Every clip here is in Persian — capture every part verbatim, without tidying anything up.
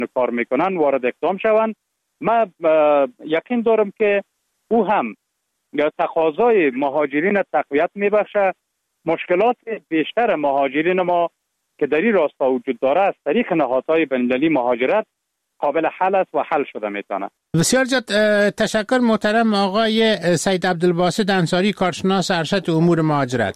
کار میکنن وارد اقدام شوند. من یقین دارم که او هم تقاضای مهاجرین تقویت میبخشه. مشکلات بیشتر مهاجرین ما که در این راستا وجود داره از طریق نهادهای بین‌المللی مهاجرت قابل حل است و حل شده میتونه. بسیار زیاد تشکر محترم آقای سید عبدالباسط انصاری، کارشناس ارشد امور مهاجرت.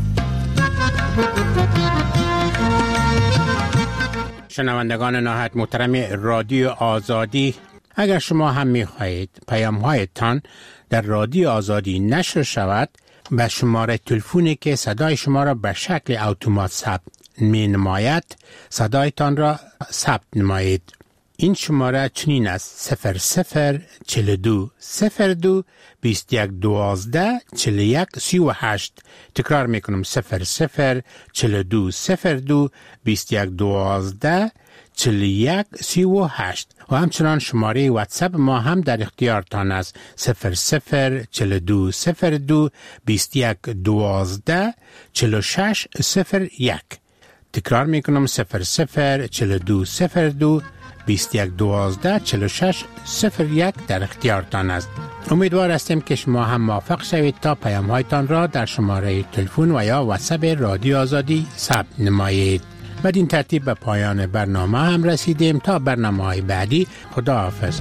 شنوندگان نهایت محترم رادیو آزادی، اگر شما هم می‌خواهید پیام‌هایتان در رادیو آزادی نشر شود، به شماره تلفنی که صدای شما را به شکل اتومات ثبت می‌نماید صدایتان را ثبت نمایید. این شماره چنین است: صفر صفر چهل و دو صفر دو بیست و یک دوازده چهل و یک سی و هشت. تکرار میکنم: صفر صفر چهل و دو صفر دو بیست و یک دوازده چهل و یک سی و هشت. و همچنان شماره واتساپ ما هم در اختیارتان است: صفر صفر چهل و دو صفر دو بیست و یک دوازده چهل و شش صفر یک. تکرار میکنم: صفر صفر چهل و دو صفر دو بیست و یک دوازده چهل و شش صفر یک در اختیارتان است. امیدوار هستیم که شما هم موفق شوید تا پیام هایتان را در شماره تلفن و یا واتساپ رادیو آزادی ثبت نمایید. بدین ترتیب به پایان برنامه هم رسیدیم. تا برنامه های بعدی، خدا حافظ.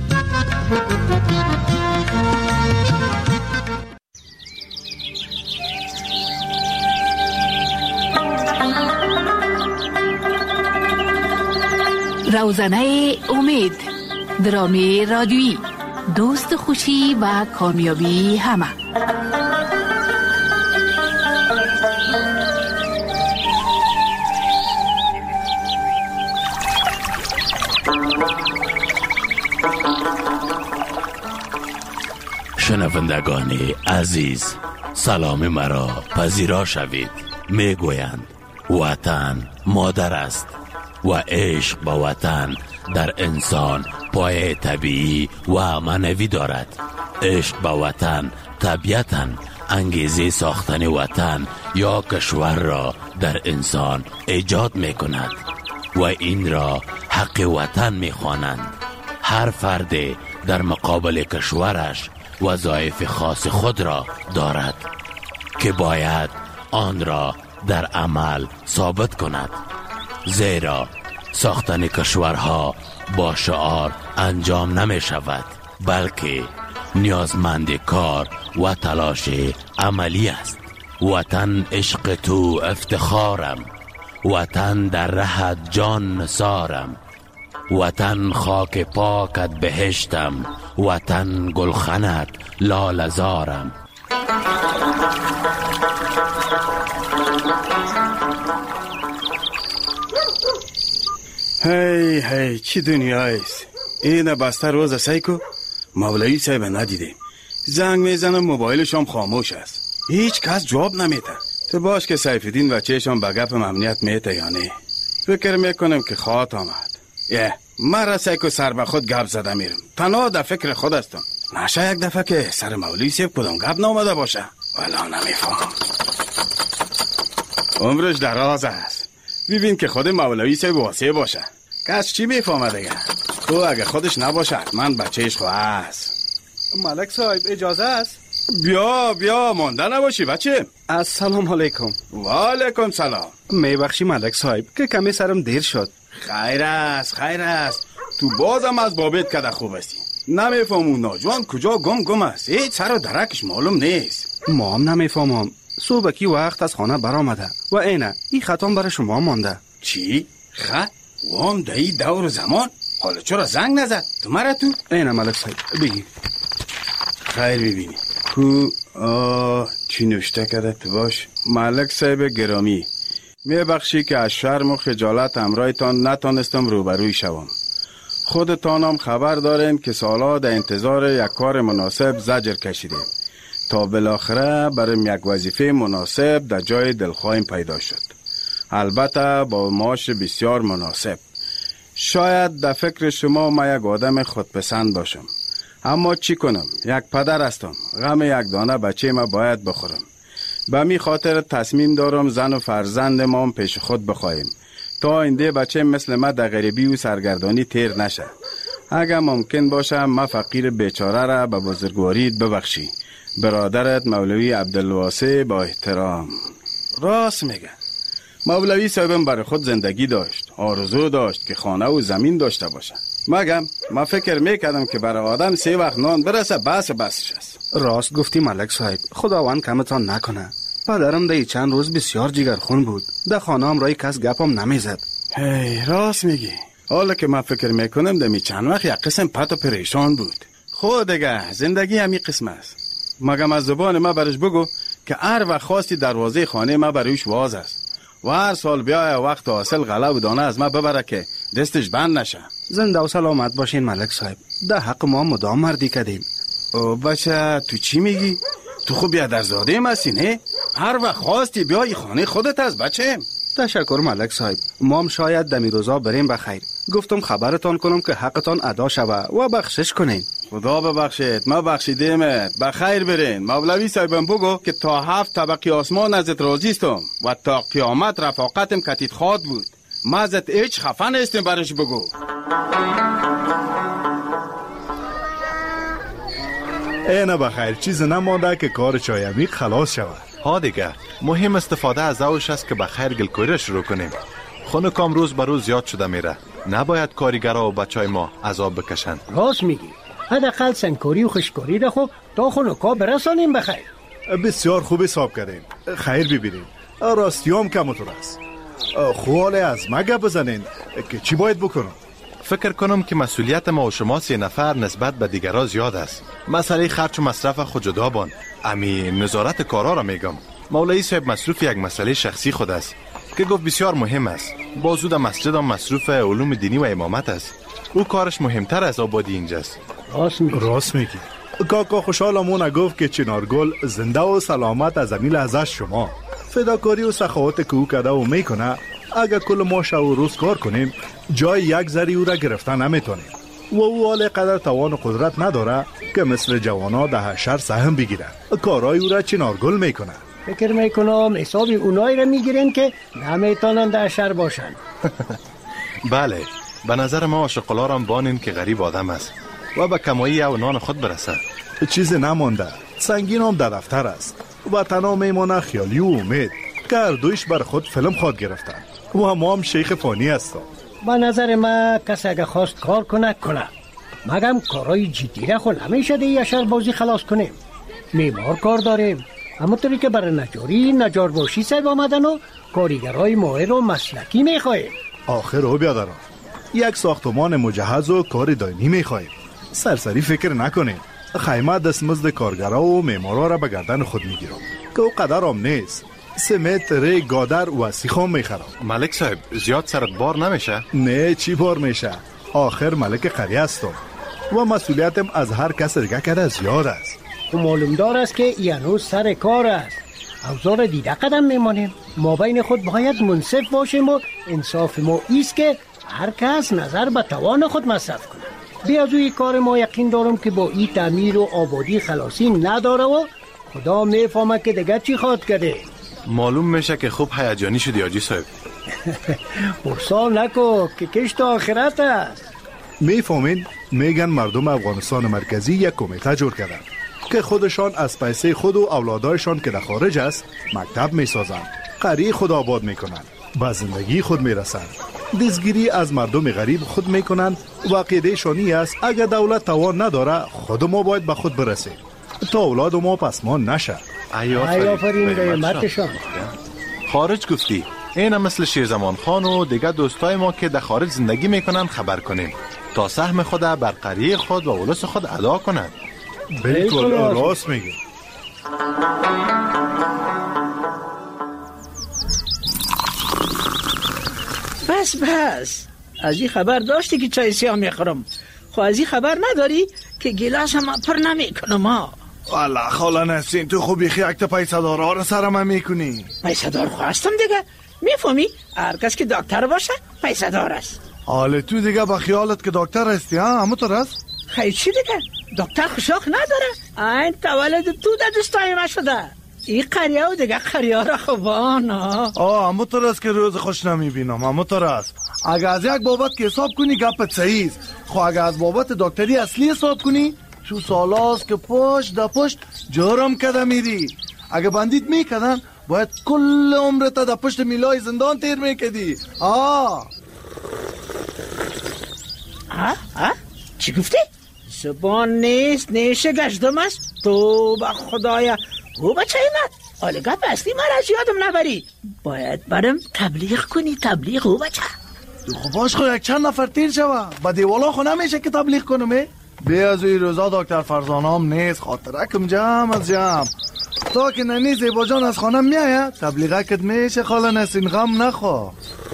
روزنه امید، درامی رادیویی، دوست خوشی و کامیابی همه. شنوندگان عزیز، سلام مرا پذیرا شوید. میگویند وطن مادر است و عشق به وطن در انسان پای طبیعی و معنوی دارد. عشق به وطن طبیعتاً انگیزه ساختن وطن یا کشور را در انسان ایجاد می کند و این را حق وطن می خوانند. هر فرد در مقابل کشورش وظایف خاص خود را دارد که باید آن را در عمل ثابت کند، زیرا ساختن کشورها با شعار انجام نمی شود، بلکه نیازمند کار و تلاش عملی است. وطن عشق تو افتخارم، وطن در رهت جان نثارم، وطن خاک پاکت بهشتم، وطن گلخنت لاله‌زارم. هی هی چی دنیایست؟ این بسته روز سیکو مولوی صاحب ندیدیم. زنگ میزنم موبایلش هم خاموش است، هیچ کس جواب نمیده. تو باش که سیفالدین بچه‌شان به گپ امنیت میته یا نه؟ فکر میکنم که خواهد آمد. یه مرا سیکو سر به خود گپ زده میرم، تنها در فکر خود هستم. نشه یک دفعه که سر مولوی صاحب کدام گپ نامده باشه؟ والا نمیفهم. عمرش دراز است، ببین که خود مولوی صاحب واسه باشه. کس چی میفهمه دیگه؟ تو اگه خودش نباشه من بچهش خواه است. ملک صاحب اجازه است؟ بیا بیا مانده نباشی بچه. السلام علیکم. و علیکم سلام. میبخشی ملک صاحب که کمی سرم دیر شد. خیر است خیر است. تو بازم از بابت کده خوب هستی. نمیفهمون ناجوان کجا گم گم است، هیچ سر و درکش معلوم نیست. ما هم نمیفهمم. صبح کی وقت از خانه برآمده و اینه این خطام برای شما مانده. چی؟ خط؟ وام دایی دور زمان؟ حالا چرا زنگ نزد؟ تو مرا تو؟ اینه ملک صاحب بگی. خیر ببینی کو آه چی نوشته کرده تو باش. ملک صاحب گرامی، میبخشی که از شرم و خجالت همراهتان نتانستم روبروی شوم. خودتانم خبر دارین که سالها در انتظار یک کار مناسب زجر کشیدیم تا بالاخره برای یک وظیفه مناسب در جای دلخواهیم پیدا شد، البته با معاش بسیار مناسب. شاید در فکر شما ما یک آدم خودپسند باشم، اما چی کنم، یک پدر هستم، غم یک دانه بچه ما باید بخورم. به می خاطر تصمیم دارم زن و فرزند ما پیش خود بخواهیم تا اینده بچه مثل ما در غریبی و سرگردانی تیر نشه. اگر ممکن باشه ما فقیر بیچاره را به بزرگواریت ببخشی. برادرت مولوی عبدالواسع با احترام. راست میگه. مولوی صاحبم برای خود زندگی داشت، آرزو داشت که خانه و زمین داشته باشه. مگم ما فکر میکردم که برای آدم سه وقت نان برسه بس بسش است. راست گفتی ملک صاحب، خداوند کمتان نکنه. پدرم ده چند روز بسیار جگرخون بود، ده خانه هم رای کس گپم نمیزد. هی راست میگی. حالا که من فکر میکنم دمی چند وقت یک قسم پت و پریشان بود. خود دیگه زندگی همی قسم است. مگم از زبان ما برش بگو که هر وقت خواستی دروازه خانه ما بروش واز است و هر سال بیای وقت حاصل غله و دانه از ما ببره که دستش بند نشه. زنده و سلامت باشین ملک صاحب. ده حق ما مدام مردی کردیم. او بچه تو چی میگی؟ تو خوب بیادرزاده ام هستی نه؟ هر وقت خواستی بیای خانه خودت از بچه. تشکر ملک صاحب. ما هم شاید دمی روزا بریم بخیر. گفتم خبرتان کنم که حقتان ادا شوه و بخشش کنین. خدا ببخشید، ما بخشیدیمت. بخیر برین. مولوی صاحبم بگو که تا هفت طبقی آسمان ازت راضیستم و تا قیامت رفاقتم کتید خواد بود. ما ازت هیچ خفه نیستیم برش بگو. اینه بخیر چیز نمانده که کار چای عمیق خلاص شود. ها دیگه مهم استفاده از اوش است که بخیر گلکوری شروع کنیم. خونه کام روز به روز زیاد شده میره. نباید کارگرا و بچای ما عذاب بکشن. راست میگی. حداقل سنگکاری و خشکاری را خب تا خونه کا برسانیم بخیر. بسیار خوب حساب کردین. خیر ببینیم. راستیام کمتر است. خواله از ما گپ بزنین که چی باید بکنم؟ فکر کنم که مسئولیت ما و شما سه نفر نسبت به دیگرها زیاد است. مسئله خرچ و مصرف خود جدا بان. امی نظارت کارا را میگم. مولوی صاحب مصروف یک مسئله شخصی خود است که گفت بسیار مهم است. بازو در مسجد هم مصروف علوم دینی و امامت است. او کارش مهمتر از آبادی اینجاست. راست میگی. راست میگی. کاکا خوشحالمون گفت که چنارگل زنده و سلامت از امیل ازش شما. فداکاری و سخاوت که او کرده و میکنه اگر کل ما شب و روز کار کنیم جای یک ذره او را گرفتن نمیتونیم و او حال قدر توان و قدرت نداره که مثل جوانا ده حشر سهم بگیره. کارای او را چنارگل میکنه. فکر میکنم حساب اونایی را میگیرن که نمیتونن در شهر باشن. بله به نظر ما عاشقلارم بانین که غریب آدم است و به کمایی او نان خود برسه. چیز نمانده. سنگین هم در دفتر است و تنها میمانه خیالی و امید که هر دویش بر خود فیلم خواد گرفتن و ما هم شیخ فانی هستم. به نظر ما کسی اگه خواست کار کنه کنه مگم کارای جدی را خود نمیشه دیگه شهر بازی خلاص کنیم. میمار کار داریم همونطوری که برای نجاری نجار باشی صاحب آمدن و کاریگرهای ماهر و مسلکی میخواهیم. آخر رو بیادرم یک ساختمان مجهز و کار دائمی میخواهیم. سرسری فکر نکنیم. خیمه دستمزد کارگرها و معمارا را به گردن خود میگیرم که او قدر هم نیست. سمت ری گادر و سیخام میخرم. ملک صاحب زیاد سرت بار نمیشه؟ نه چی بار میشه؟ آخر ملک قریه هستم و مسئولیتم از هر کس دیگه کرده زیاد است. و معلوم دار است که یعنوز سر کار است. اوزار دیده قدم میمانیم. ما بین خود باید منصف باشیم و انصاف ما ایست که هر کس نظر به توان خود مصرف کنه. بی از اوی کار ما یقین دارم که با این تعمیر و آبادی خلاصی نداره و خدا میفهمه که دیگه چی خواد کرده. معلوم میشه که خوب هیجانی شدی حاجی صاحب. برسال نکو که کشت آخرت است. میفهمین میگن مردم افغانستان مرکزی یک کمیته جور کردن که خودشان از پیسه خود و اولادایشان که در خارج است مکتب میسازند، قریه خود آباد میکنند، به زندگی خود میرسند، دزگیری از مردم غریب خود میکنند و عقیده شانی است اگر دولت توان نداره خود ما باید به خود برسیم تا اولاد ما پسمان نشه. آفرین قیمتشان. خارج گفتی این مثل شیرزمان خان و دیگه دوستای ما که در خارج زندگی میکنن خبر کنیم تا سهم خود بر قریه خود و اولس خود ادا کنند. بالکل راست میگی. بس بس از این خبر داشتی که چای سیاه میخورم. خو از این خبر نداری که گلاس هم پر نمیکنم ها. والا خاله نسین تو خوبی خیلی اکتا پیسه دارا رو سرم میکنی. پیسه دار خواستم دیگه. میفهمی هر کس که دکتر باشه پیسه دار است. حالا تو دیگه با خیالت که دکتر هستی ها همونطور است؟ خیلی چی دیگه دکتر خوشاق نداره. این تولد تو در دستای ما شده. این قریه و دیگه قریه را خوبان. آه همو طور است که روز خوش نمیبینم، همو طور است. اگه از یک بابت که حساب کنی گپت صحیح است، خو اگه از بابت دکتری اصلی حساب کنی شو سالاست که پشت دا پشت جرم کده میری. اگه بندیت میکدن باید کل عمرت دا پشت میلای زندان تیر میکدی. آه آه آه چی گفتی؟ زبان نیست، نیشه گشتم است. تو با خدایا او بچه ایمد آله گپ اصلی من از یادم نبری. باید برم تبلیغ کنی، تبلیغ او بچه. تو خب باش خو یک چند نفر تیر شوه با دیوالا خو نمیشه که تبلیغ کنم. بی از اوی روزا دکتر فرزانه هم نیست، خاطرکم جمع از جمع. تا که ننی زیبا جان از خانم میاید تبلیغه کت میشه. خاله نسین غم نخوا.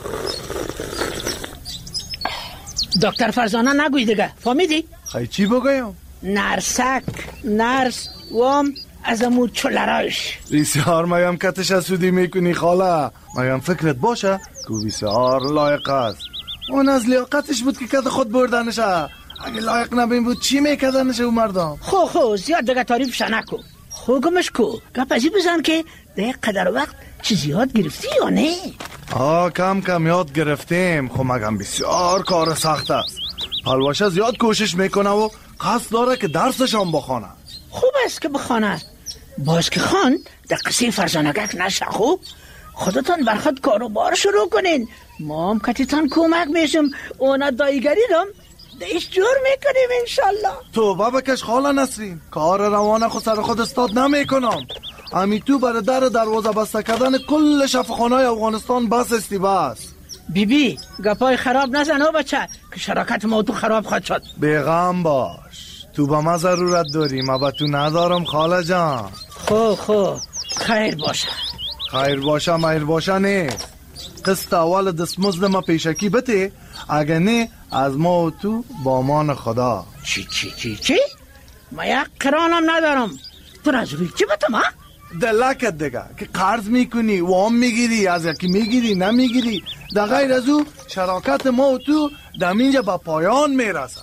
دکتر فرزانه نگوی دیگه، فهمیدی؟ خیلی چی بگویم؟ نرسک، نرس وام از امو چلراش. بسیار میم کتش اسودی میکنی خاله. میم فکرت باشه که بسیار لایق است. اون از لیاقتش بود که کت خود بردنشه. اگه لایق نبین بود چی میکدنشه او مردم؟ خو خو زیاد دیگه تعریفش نکو. خو گمش کو گپ ازی بزن که ده قدر وقت چیزی یاد گرفتی یا نه؟ آه کم کم یاد گرفتیم. خو مگم بسیار کار سخت است. پلوشه زیاد کوشش میکنه و قصد داره که درسشان بخونه. خوب است که بخونه. باز که خان در قصه فرزانگک نشه. خوب خودتان برخود کاروبار شروع کنین. ما هم کتیتان کمک میشم. اونا دایگری دم دیش جور میکنیم انشالله. تو بابا کش خاله نسرین کار روانه خود سر خود استاد نمیکنم. امی تو برای در دروازه بسته کردن کل شفاخانه‌های افغانستان بس استی بس. بی بی گپای خراب نزن او بچه که شراکت ما تو خراب خواهد شد. بیغم باش. تو با ما ضرورت داری، ما با تو ندارم خاله جان. خو خو خیر باشه. خیر باشه میر باشه نیست. قسط اول دستمزد ما پیشکی بده. اگه نه از ما و تو با مان خدا. چی چی چی چی؟ ما یک قرانم ندارم. تو از روی چی بتم ها؟ دلکت دیگه که قرض میکنی وام میگیری از یکی میگیری نمیگیری. در غیر از او شراکت ما و تو دمینجا با پایان میرسه.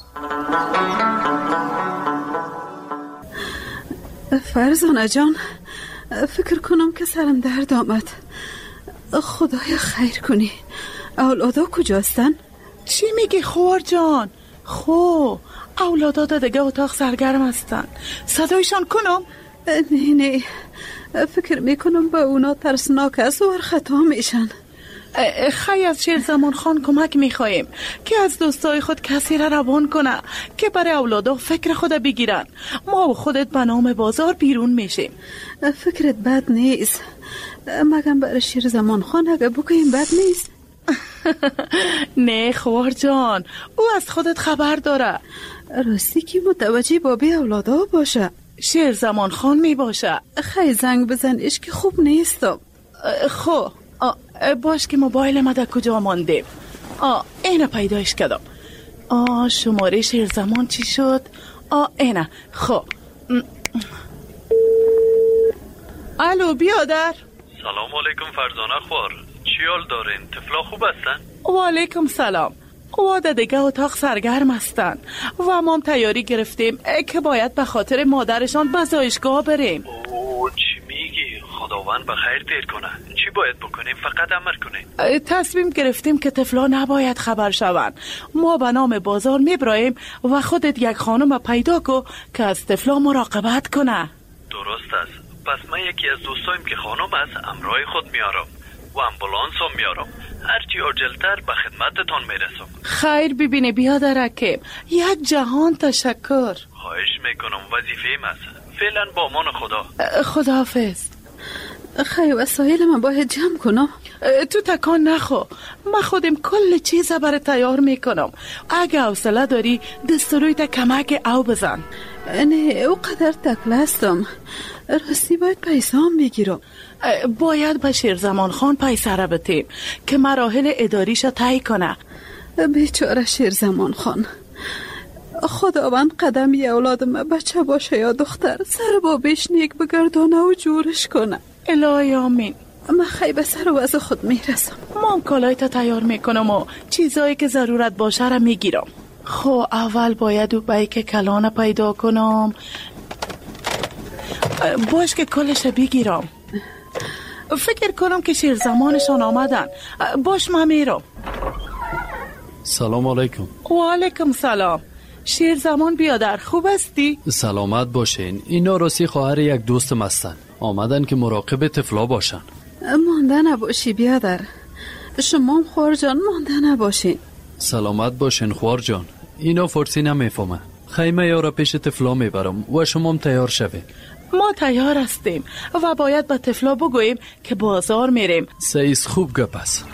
فرزانه جان فکر کنم که سرم درد آمد. خدایا خیر کنی. اولادا کجاستن؟ چی میگی خوار جان؟ خو اولادا دا دیگه اتاق سرگرم هستن. صدایشان کنم؟ نه نه فکر میکنم با اونا ترسناک است و خطا میشن. خیلی از شیر زمان خان کمک میخواییم که از دوستای خود کسی را روان کنه که برای اولادا فکر خود بگیرن. ما و خودت به نام بازار بیرون میشیم. فکرت بد نیست، مگم برای شیر زمان خان اگه بکنیم بد نیست. نه خوار جان او از خودت خبر داره. راستی که متوجه بابی اولادا باشه. شیر زمان خان می باشه. خیلی زنگ بزنیش که خوب نیستم. خب باش که موبایل ما در کجا مانده. آه اینه پیدایش کردم. آه شماره شیر زمان چی شد؟ آه اینه. خب الو بیادر. سلام علیکم فرزانه خوار، چی حال دارین؟ طفلا خوب هستن؟ و علیکم سلام. واده دیگه اتاق سرگرم هستن و ما هم تیاری گرفتیم که باید به خاطر مادرشان به زایشگاه بریم. اوه چی میگی؟ خداوند به خیر تیر کنه. چی باید بکنیم؟ فقط امر کنیم. تصمیم گرفتیم که طفلا نباید خبر شون. ما به نام بازار میبراییم و خودت یک خانم پیدا کو که از طفلا مراقبت کنه. درست است. پس من یکی از دوستایم که خانم است امرای خود میارم و امبولانس هم میارم. هرچی عجلتر به خدمتتان میرسم. خیر ببینه بیادرکم. یک جهان تشکر. خواهش میکنم، وظیفه‌ام است. فعلا با امان خدا. خداحافظ. خیر وسایل من باید جمع کنم. تو تکان نخو، من خودم کل چیز برای تیار میکنم. اگه حوصله داری دستروی تا کمک او بزن. نه او قدر تکله هستم. راستی باید پیسه هم بگیرم. باید به شیر زمان خان پیسه را بتیم که مراحل اداریش طی کنه. بیچاره شیر زمان خان. خداوند قدم یه اولادم بچه باشه یا دختر سر بابش نیک بگردانه و جورش کنه. الهی آمین. من خیلی به سر وضع خود میرسم. من کالای تا تیار میکنم و چیزایی که ضرورت باشه را میگیرم. خب اول باید او بیک کلانه پیدا کنم. باش که کلش بگیرم. فکر کنم که شیر زمانشان آمدن. باش من میرم. سلام علیکم. و علیکم سلام. شیر زمان بیادر، خوب هستی؟ سلامت باشین. اینا راستی خواهر یک دوستم هستن. آمدن که مراقب طفلا باشن. مانده نباشی بیادر. شما هم خوار جان مانده نباشین. سلامت باشین خوار جان. اینا فارسی نمیفهمه. خیمه یارا پیش طفلا میبرم و شما هم تیار شوید. ما تیار هستیم و باید به طفلا بگوییم که بازار میریم. سیز خوب گپ است.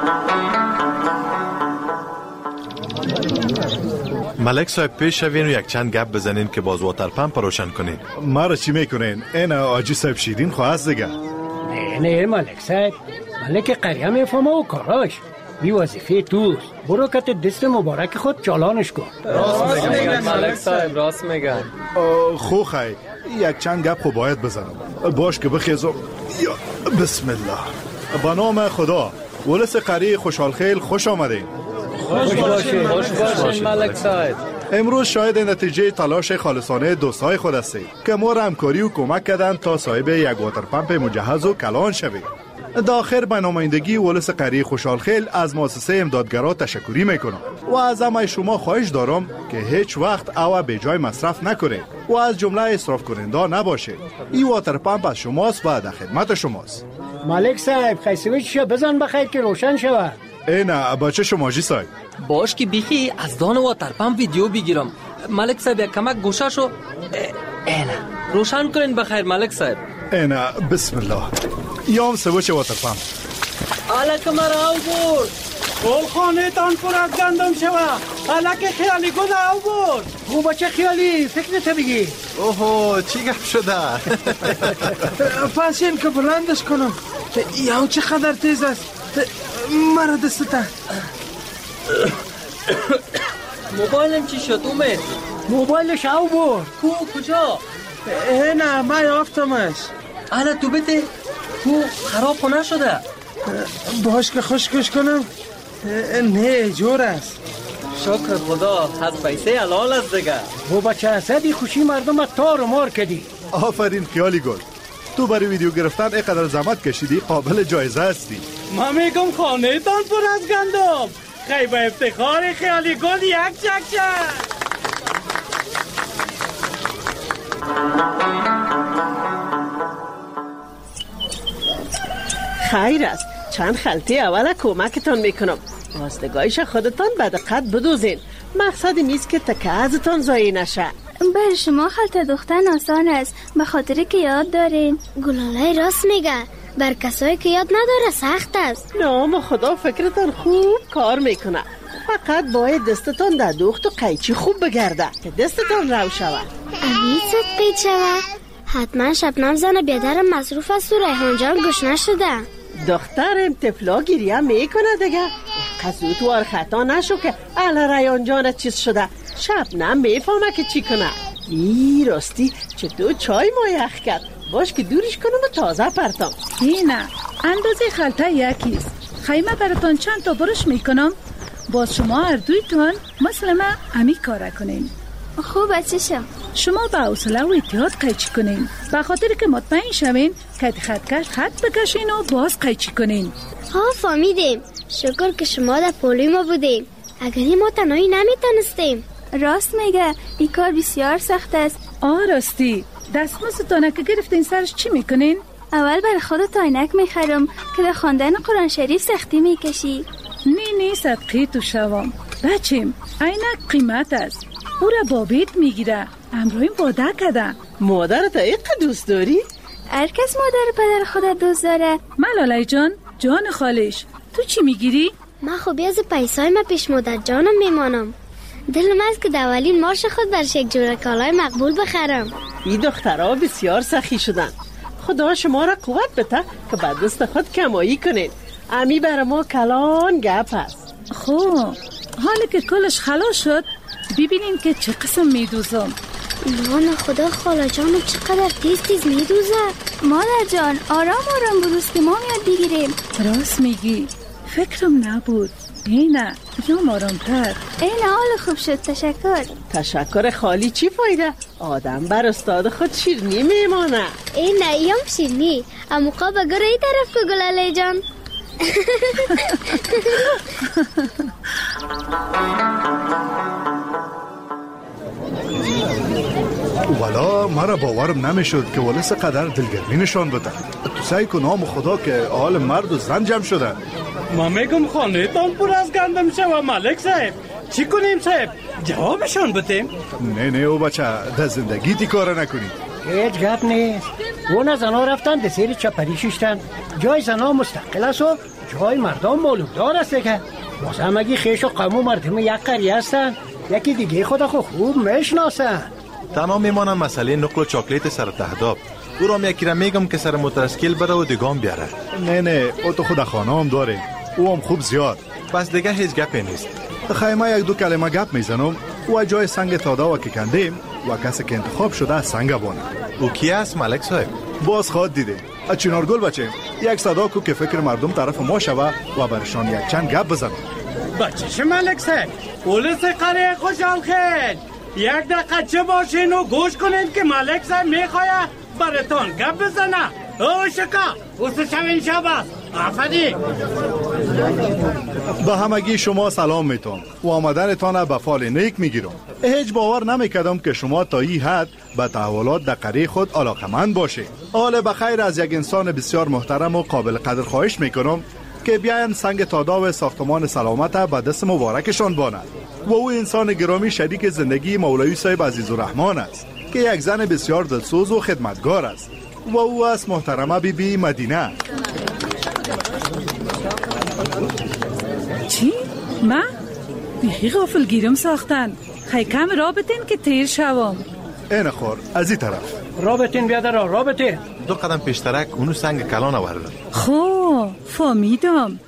ملک صاحب پیش شوین و یک چند گپ بزنین که باز واتر پمپ روشن کنین. ما را چی میکنین؟ این آجی صاحب شیرین خواهست دیگه. نه نه ملک صاحب، ملک قریه میفهمه و کاراش بی وظیفه توست. برو کت دست مبارک خود چالانش کن. راست میگن ملک صاحب، راست میگن. خو خی یک چند گپ خو باید بزنم. باش که بخیزم. یا بسم الله. با نام خدا. ولس قریه خوشحال خیل خوش آمدین. خوش باشین. خوش باشین ملک صاحب. امروز شاید نتیجه تلاش خالصانه دوستای خود هستید که ما را همکاری و کمک کردن تا صاحب یک واتر پمپ مجهز و کلان شوید. داخل به نمایندگی ولس قریه خوشحال خیل از مؤسسه امدادگرا تشکری میکنم و از همه شما خواهش دارم که هیچ وقت او به جای مصرف نکنید و از جمله اسراف کننده نباشید. این واتر پمپ از شماست و در خدمت شماست. ملک صاحب خیسویچ بزن بخیر که روشن شود. اینا بچه شما جی صاحب. باش که بیخی از دان واتر پمپ ویدیو بگیرم. ملک صاحب یک کمک گوشه شو. اینا روشن کنین بخیر ملک صاحب. اینا بسم الله. یام سوچه واتر پمپ. الک مرا او برد. کل خانه تان پر از گندم شود. الک خیالی گل او برد. خوب بچه خیالی فکر بگی. اوهو چی گپ شده؟ پس این که بلندش کنم. یا چقدر تیز است. مرا دسته. موبایلم چی شد اومد؟ موبایلش او برد. کو کجا؟ نه من یافتمش. الا تو بده کو خراب کنه شده. باش که خشکش کنم. نه جور است. شکر خدا از پیسه حلال است دیگه. و بچه اسدی خوشی مردم تار و مار کردی. آفرین خیالی گل. تو برای ویدیو گرفتن اینقدر زحمت کشیدی قابل جایزه هستی. من میگم خانه تان پر از گندم. خیلی با افتخار خیالی گل یک چک چک. خیر است. چند خلطه اول کمکتان میکنم. راستگاهیش خودتان به دقت بدوزین. مقصد نیست که تکه ازتان ضایع نشه. بر شما خلطه دوختن آسان است به خاطر که یاد دارین. گلالای راست میگه. بر کسایی که یاد نداره سخت است. نام خدا فکرتان خوب کار میکنه. فقط باید دستتان در دوخت و قیچی خوب بگرده که دستتان رو شود. امید زد قیچ شود. حتما شبنم زن بیادرم مصروف است و ریحان جان گوش نشده. دخترم طفلا گریه میکنه دیگه. قصوت وار خطا نشو که اهل ریحان جان چیز شده. شبنم میفهمه که چی کنه. ای راستی چطور چای ما یخ کرد. باش که دورش کنم و تازه پرتم. نه اندازه خلطه یکیست. خیمه براتون چند تا برش میکنم. باز شما هر دویتون مثل من امی کاره کنین. خوب چشم. شما با حوصله و احتیاط قیچی کنین. به خاطر که مطمئن شوین که خطکش خط بکشین و باز قیچی کنین. ها فهمیدیم. شکر که شما در پولوی ما بودیم. اگری ما تنهایی نمیتونستیم. راست میگه این کار بسیار سخت است. آه راستی دستمزدتانه که گرفتین سرش چی میکنین؟ اول برای خودت عینک میخرم که در خواندن قرآن شریف سختی میکشی. نی نی صدقی تو شوام. بچیم عینک قیمت است. او را بابیت میگیره. امروین باده کده. مادرت ایقه دوست داری؟ هر کس مادر پدر خودت دوست داره. ملالای جان جان خالش تو چی میگیری؟ من خوبی از پیسای ما پیش مدت جانم میمانم. دلم است که دولین مارش خود برش یک جوره کالای مقبول بخرم. این دخترها بسیار سخی شدن. خدا شما را قوت بده که به دست خود کمایی کنین. امی بر ما کلان گپ است. خب حالا که کلش خلاص شد ببینین که چه قسم میدوزم. نه خدا خاله جانم چقدر تیز تیز میدوزه. مادر جان آرام آرام بدوز که ما میاد بگیریم. راست میگی فکرم نبود. اینه یا آرامتر. این حال خوب شد، تشکر. تشکر خالی چی فایده؟ آدم بر استاد خود شیرنی میمانه. این نیام شیرنی اما قا بگر ای طرف که گلاله جان. والا مرا باورم نمیشد که ولس قدر دلگرمی نشان بده. تو سعی کن نام خدا که حال مرد و زن جمع شده. ما میگم خانه تان پر از گندم شوه ملک صاحب. چی کنیم صاحب؟ جوابشان بتیم؟ نه نه او بچه در زندگی تی کار نکنی. هیچ گپ نیست. اون زنا رفتن ده سیر چپری ششتن. جای زنا مستقل است و جای مردم مولوددار است که واسه همگی خیش و قم و مردم یک قریه هستن. یکی دیگه خدا خو خوب میشناسن. تنها میمانم مسئله نقل و چاکلیت سر تهداب. او را یکی را میگم که سر موترسکیل بره و دیگام بیاره. نه نه او تو خود خانه هم داره. او هم خوب زیاد. پس دیگه هیچ گپی نیست. خیمه یک دو کلمه گپ میزنم و جای سنگ تادا که کندیم و کسی که انتخاب شده از سنگ بانه. او کی است ملک صاحب؟ باز خواد دیده. چنارگل بچه یک صدا کو که فکر مردم طرف ما شوه و برشان یک چند گپ بزنم. بچه ملک صاحب اولس قریه خوشحال خیل. یک دقیقه چه باشین و گوش کنین که ملک صاحب میخواه براتون گپ بزنه. او شکا اوست شوین شب است. آفدی به همگی شما سلام میتونم و آمدنتان به فال نیک میگیرم. هیچ باور نمیکردم که شما تا این حد به تحولات در قریه خود علاقمند باشه. حال بخیر از یک انسان بسیار محترم و قابل قدر خواهش میکنم که بیاین سنگ تادا و ساختمان سلامت به دست مبارکشان باند. و او انسان گرامی شریک زندگی مولوی صاحب عزیزالرحمن است که یک زن بسیار دلسوز و خدمتگار است و او است محترمه بی بی مدینه. چی؟ من؟ بیخی غافل گیرم ساختن. خیلی کم را بتین که تیر شوام. این خور از این طرف رابطین بیاده را رابطین. دو قدم پیشترک اونو سنگ کلان آورده. خو فهمیدم.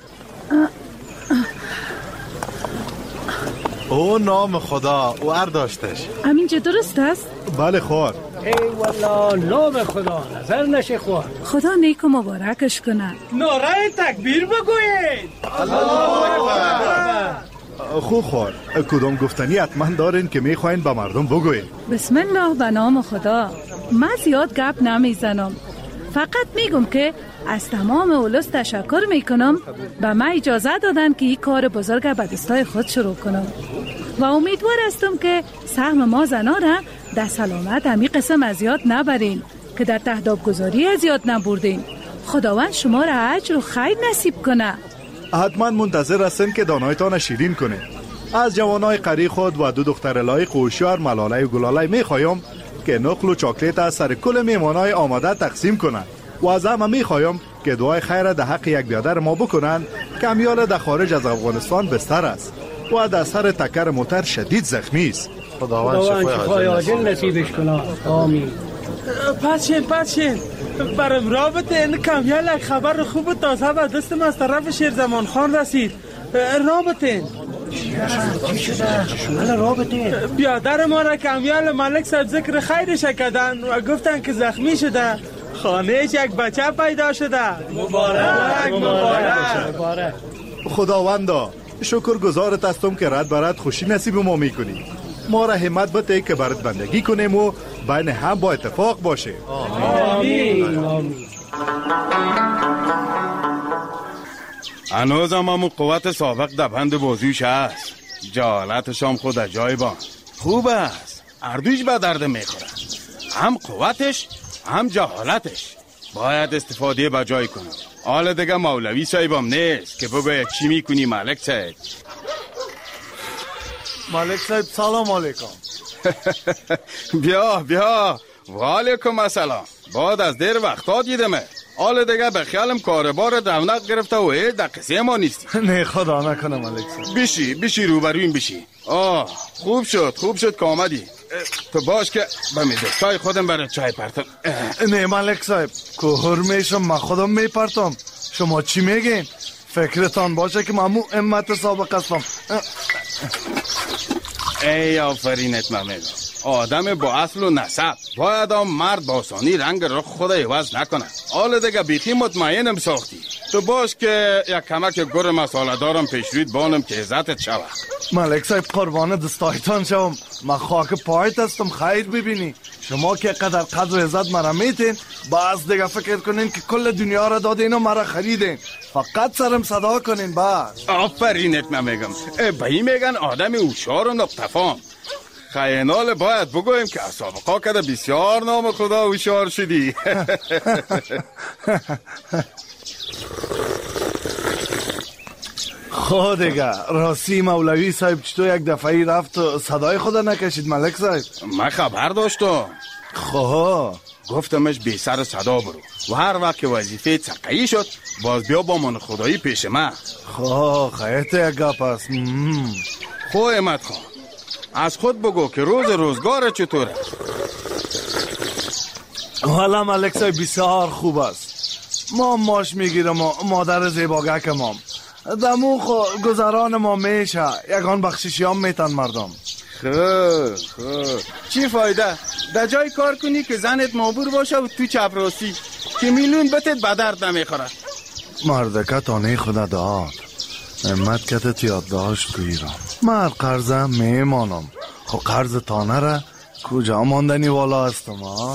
او نام خدا او ار داشتش. همینجا درست است؟ بله خور. ای والا نام خدا نظر نشه خور. خدا نیک و مبارکش کنه. نعره تکبیر بگوید. الله اکبر. خوب خور کدام گفتنی حتما دارین که میخواین به مردم بگوین؟ بسم الله به نام خدا. من زیاد گپ نمیزنم، فقط میگم که از تمام اولس تشکر میکنم به من اجازه دادن که این کار بزرگ به دستای خود شروع کنم و امیدوار هستم که سهم ما زنا را در سلامت همی قسم از یاد نبرین که در تهداب گذاری از یاد نبردین. خداوند شما را اجر و خیر نصیب کنه. حتما منتظر هستیم که دانایتان شیرین کنه. از جوانای قری خود و دو دختر لایق و هوشیار ملاله و گلاله میخوایم که نقل و چاکلیت از سر کل میمانای آماده تقسیم کنند و از همه میخوایم که دعای خیر در حق یک بیادر ما بکنن که امیال در خارج از افغانستان بستر است و در سر تکر موتر شدید زخمی است. خداوند شفای عاجل نصیبش کنه. آمین. پچین پچین برم رابطه این کمیال یک خبر خوب و تازه به دستم از طرف شیرزمان خان رسید. رابطه چی شده؟ چشمال رابطه بیادر ما را کمیال ملک صاحب ذکر خیرش کردن و گفتن که زخمی شده، خانهش یک بچه پیدا شده. مبارک مبارک مبارک. خداوندا شکر گزارت هستم که رد برد خوشی نصیب ما میکنی. ما را همت بده که برات بندگی کنیم و بین هم با اتفاق باشه. آمین آمین. هنوز هم همون قوت سابق در بند بازیش هست. جالتش هم خود از جای با خوب است. اردویش به درد میخوره، هم قوتش هم جهالتش. باید استفاده به جای کنم. حالا دیگه مولوی صاحبم نیست که بگوید چی میکنی ملک صاحب. ملک صاحب سلام علیکم. بیا بیا و علیکم السلام. بعد از دیر وقتا دیدمه. حالا دیگه به خیالم کاربار رونق گرفته و ای در قصه ما نیستی. نه خدا نکنه ملک صاحب. بشی بشی روبرویم بشی. آه خوب شد خوب شد که آمدی. تو باش که به میدستای خودم برای چای پرتم. نه ملک صاحب کهر میشم، من خودم میپرتم. شما چی میگین؟ فکرتان باشه که ممو امت سابق هستم. ای آفرینت محمد. آدم با اصل و نسب باید هم مرد با آسانی رنگ رخ خود عوض نکنه. حالا دیگه بیخی مطمئنم ساختی. تو باش که یک کمک گر مساله دارم پیشروید بانم که عزتت شود. ملک صاحب قربان دستایتان شوم. من خاک پایت هستم. خیر ببینی شما که قدر قدر و عزت مرا میتین، باز دیگه فکر کنین که کل دنیا را دادین و مرا خریدین. فقط سرم صدا کنین باز. آفرینت نمیگم. بایی میگن آدم هوشیار و نقطفام. خیانال باید بگویم که از سابقا کده بسیار نام خدا هوشیار شدی. خود دیگه راستی مولوی صاحب چطور یک دفعی رفت و صدای خدا نکشید ملک صاحب؟ من خبر داشتم. خواه گفتمش بی سر صدا برو و هر وقت که وظیفه تقیی شد باز بیا با من خدایی پیش من. خواه خیلی یک گپ است. خواه امت خان از خود بگو که روز روزگار چطوره؟ حالا ملک صاحب بسیار خوب است. ما ماش میگیرم و مادر زیباگک مام دمو خو گذران ما میشه. یکان بخششی هم میتن مردم. خوب خوب چی فایده؟ در جای کار کنی که زنت مابور باشه و تو چپراسی که میلیون بتت بدرد نمیخوره. مردکه تانه خدا داد امت کتت یاد داشت گویرم. من قرضم میمانم. خو قرض تانه را کجا ماندنی والا هستم.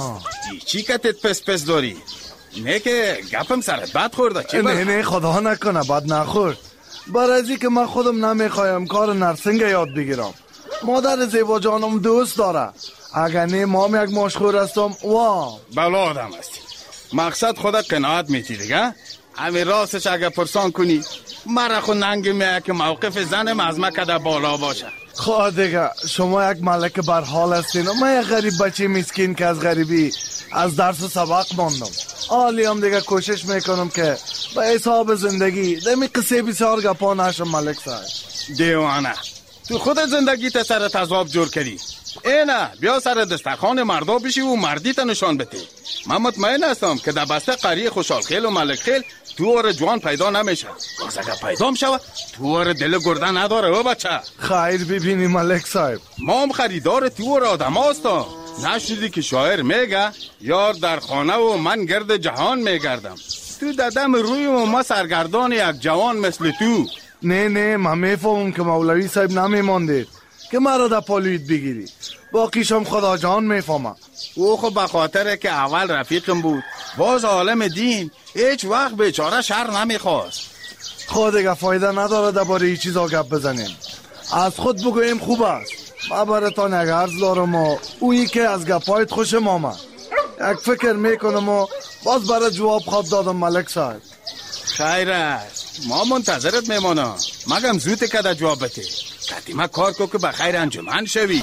چی کتت پس پس داری؟ نه که گپم سرت بد خورده. چی نه نه خدا نکنه بد نخورد. برازی که من خودم نمیخوایم کار نرسنگ یاد بگیرم. مادر زیبا جانم دوست داره. اگر نه مام یک مشخور هستم وا بلا آدم هستی. مقصد خدا قناعت میتی دیگه. همین راستش اگر پرسان کنی مرا خود ننگ میه که موقف زنم از من کده بالا باشه. خود دیگه شما یک ملک برحال هستین و من یک غریب بچه مسکین که از غریبی از درس و سبق ماندم. حالی هم دیگه کوشش میکنم که به حساب زندگی دمی قصه بسیار گپا نشم ملک صاحب. دیوانه تو خود زندگی تا سر تضاب جور کردی. اینه بیا سر دسترخوان مردا بشی و مردی تا نشان بده. من مطمئن هستم که در بسته قریه خوشحال خیل و ملک خیل تو اور جوان پیدا نمیشه. وقت اگر پیدا میشه تو اور دل گرده نداره و بچه. خیر ببینی ملک صاحب ما هم خریدار تو اور آدم هستم. نشنیدی که شاعر میگه یار در خانه و من گرد جهان میگردم. تو ددم روی و ما سرگردان یک جوان مثل تو. نه نه من میفهمم که مولوی صاحب نمیماندید که مرا در پالوید بگیری. باقیشم خدا جان میفهمم. او خب بخاطره که اول رفیقم بود باز عالم دین هیچ وقت بیچاره شر نمیخواست. خود دیگه فایده نداره درباره این چیزا گپ بزنیم. از خود بگویم خوب است. من براتان یک عرض دارم و اویی که از گپایت خوشم آمد. یک فکر میکنم و باز برای جواب خواد دادم ملک صاحب. خیر است ما منتظرت میمانم. مگم زود که در جواب بده. قدیمه کار کو که بخیر انجمن شوی.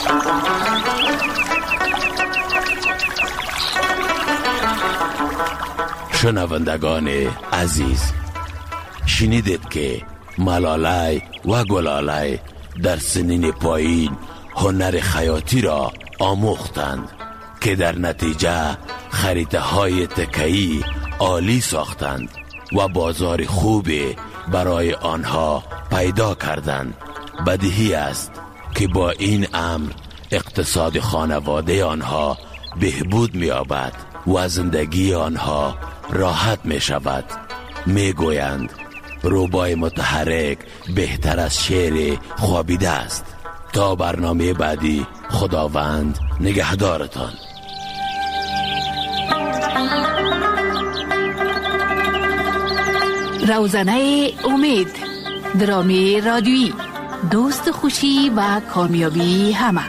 شنوندگان عزیز شنیدید که ملالای و گلالای در سنین پایین هنر خیاطی را آموختند که در نتیجه خریده های تکه‌ای عالی ساختند و بازار خوبی برای آنها پیدا کردند. بدیهی است که با این امر اقتصاد خانواده آنها بهبود می‌یابد و زندگی آنها راحت می شود. می گویند روبای متحرک بهتر از شعر خوابیده است. تا برنامه بعدی خداوند نگهدارتان. روزنه امید درامی رادیویی دوست خوشی و کامیابی همه.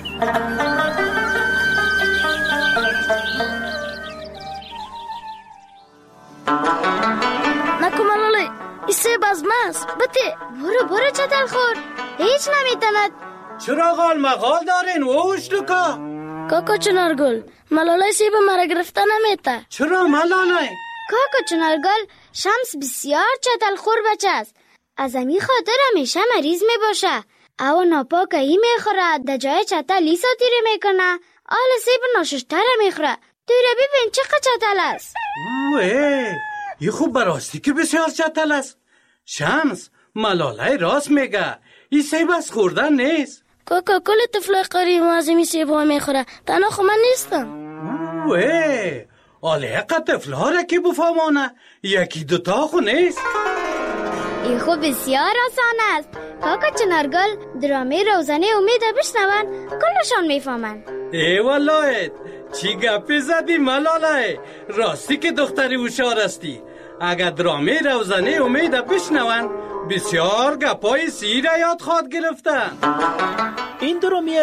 نکو ملاله ایسه بزمست بته برو برو چتل خور هیچ نمیتند. چرا غال مغال دارین ووش لکا کاکا چنارگل ملاله سیب مرا گرفته نمیته. چرا ملاله؟ کاکا چنارگل شمس بسیار چتل خور بچه است. از امی خاطر همیشه مریض می باشه. او ناپاک ای می خوره در جای چتل لیسا تیره میکنه. آل سیب ناششتر میخوره. تیره ببین چقدر چتل است. اوه ای خوب براستی که بسیار چتل است. شمس ملاله راست میگه این سیب از خوردن نیست. کاکا کل طفل قریب از این سیب ها میخوره. تنها خو من نیستم. اوه آلیقه طفلها را که بفهمانه یکی دوتا خو نیست. این خو بسیار آسان است. کاکا چنارگل درامه روزانه امید بشنون کلشان میفهمن. ای والله چی گپی زدی ملاله، راستی که دختری هوشیار استی. اگر درامه روزانه امید بشنون بسیار گپای سیر یاد خواد گرفتن. این درامه